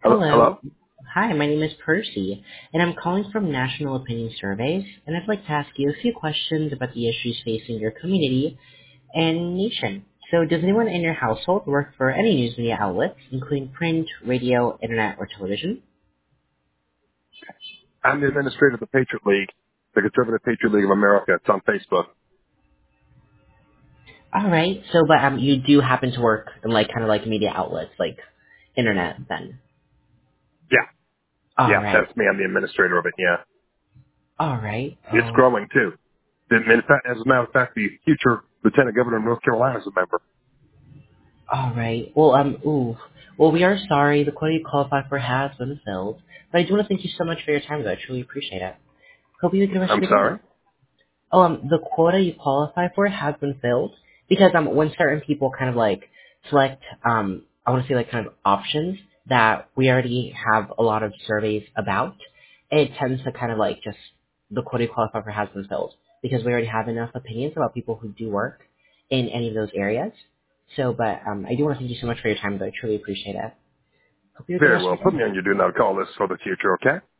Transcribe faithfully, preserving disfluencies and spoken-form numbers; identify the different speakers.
Speaker 1: Hello?
Speaker 2: Hello.
Speaker 1: Hello?
Speaker 2: Hi, my name is Percy, and I'm calling from National Opinion Surveys, and I'd like to ask you a few questions about the issues facing your community and nation. So, does anyone in your household work for any news media outlets, including print, radio, internet, or television?
Speaker 1: I'm the administrator of the Patriot League, the Conservative Patriot League of America. It's on Facebook.
Speaker 2: All right. So, but um, you do happen to work in like kind of like media outlets, like internet, then.
Speaker 1: Yeah.
Speaker 2: All
Speaker 1: Yeah,
Speaker 2: right.
Speaker 1: that's me. I'm the administrator of it, yeah.
Speaker 2: All right.
Speaker 1: It's
Speaker 2: Oh.
Speaker 1: growing, too. And in fact, as a matter of fact, the future Lieutenant Governor of North Carolina is a member.
Speaker 2: All right. Well, um, ooh. Well, we are sorry. The quota you qualify for has been filled. But I do want to thank you so much for your time, though. I truly appreciate it. Hope you have a good rest
Speaker 1: I'm
Speaker 2: of your day.
Speaker 1: sorry?
Speaker 2: Oh, um, the quota you qualify for has been filled because um, when certain people kind of like select, um, I want to say like kind of options that we already have a lot of surveys about, it tends to kind of like just the quota you qualify for has been filled because we already have enough opinions about people who do work in any of those areas. So, but um, I do want to thank you so much for your time, though. I truly appreciate it. Hope you have a good
Speaker 1: Very
Speaker 2: rest
Speaker 1: well.
Speaker 2: of your
Speaker 1: Put
Speaker 2: day.
Speaker 1: me on your do not call list for the future, okay?